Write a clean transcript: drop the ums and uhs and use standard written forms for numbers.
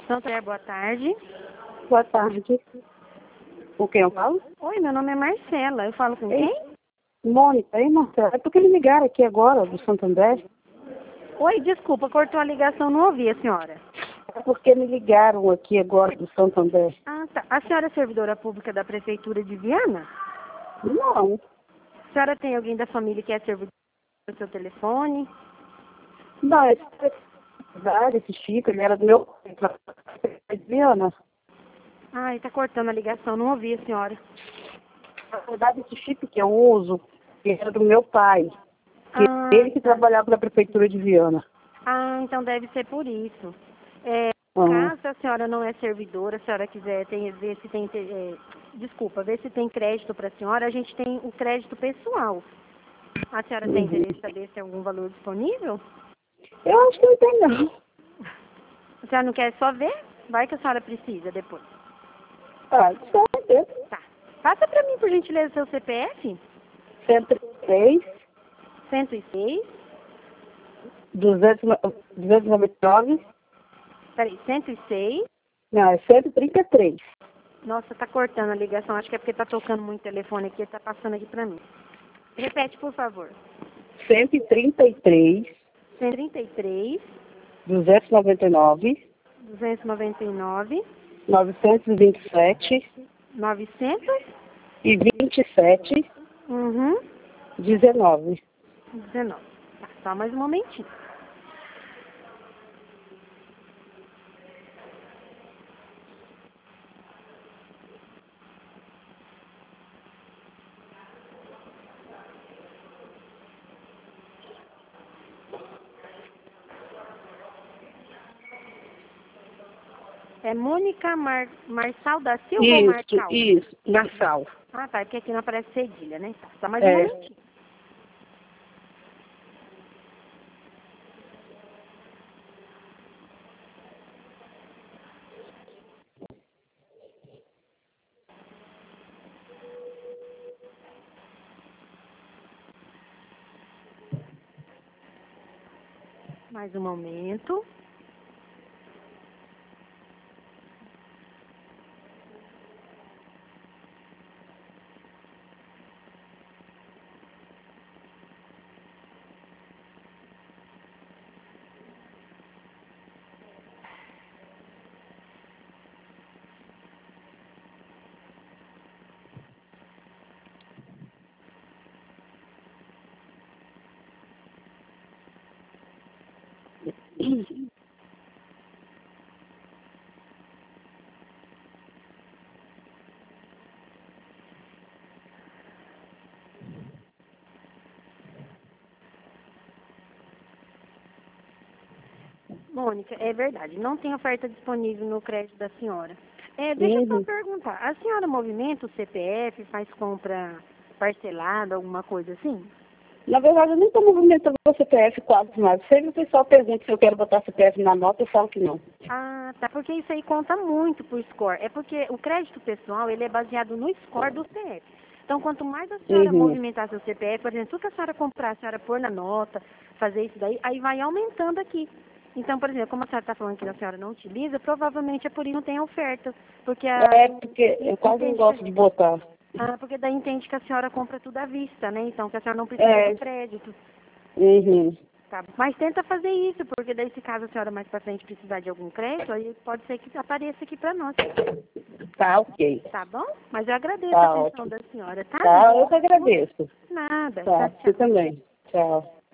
Santa, boa tarde. Boa tarde. Com quem eu falo? Oi, meu nome é Marcela. Eu falo com quem? Mônica. Ei, Marcela. É porque me ligaram aqui agora, do Santo André. Oi, desculpa, cortou a ligação, não ouvi a senhora. É porque me ligaram aqui agora do Santo André. Ah, tá. A senhora é servidora pública da Prefeitura de Viana? Não. A senhora tem alguém da família que é servidor do seu telefone? Não, esse Chico, ele era do meu pai, Viana. Ai, tá cortando a ligação, não ouvi a senhora. Na verdade, esse chip que eu uso, ele era do meu pai. Ah, Ele que trabalhava na Prefeitura de Viana. então deve ser por isso. Aham. Caso a senhora não é servidora, a senhora quiser ver se tem, ver se tem crédito para a senhora, a gente tem o crédito pessoal. A senhora tem interesse em saber se tem algum valor disponível? Eu acho que não tem, não. A senhora não quer só ver? Vai que a senhora precisa depois. Ah, certo. Tá. Passa para mim, por gentileza, seu CPF. 103, 106. 299. Peraí, 106. Não, é 133. Nossa, tá cortando a ligação. Acho que é porque tá tocando muito telefone aqui. Tá passando aqui para mim. Repete, por favor. 133, 133. 299, 299. 927 900. e 27, Uhum. 19. 19. Tá, só mais um momentinho. É Mônica Marçal da Silva ou Marcal? Isso, Marçal. Ah, tá, porque aqui não aparece cedilha, né? Tá, só mais um É. momentinho. Mais um momento. Mônica, é verdade, não tem oferta disponível no crédito da senhora. Deixa eu só perguntar, a senhora movimenta o CPF, faz compra parcelada, alguma coisa assim? Na verdade, eu nem estou movimentando o CPF quase mais. Sempre o pessoal pergunta se eu quero botar CPF na nota, eu falo que não. Ah, tá, porque isso aí conta muito pro score. É porque o crédito pessoal, ele é baseado no score do CPF. Então, quanto mais a senhora movimentar seu CPF, por exemplo, tudo que a senhora comprar, a senhora pôr na nota, fazer isso daí, aí vai aumentando aqui. Então, por exemplo, como a senhora está falando que a senhora não utiliza, provavelmente é por isso que não tem oferta. Porque Porque eu quase não gosto de botar. porque daí entende que a senhora compra tudo à vista, né? Então, que a senhora não precisa de crédito. Tá. Mas tenta fazer isso, porque daí se caso a senhora mais pra frente precisar de algum crédito, aí pode ser que apareça aqui pra nós. Tá, ok. Tá bom? Mas eu agradeço Tá a atenção ótimo. da senhora, tá? Tá, eu que agradeço. Nada. Tá, Tchau, você tchau. também. Tchau.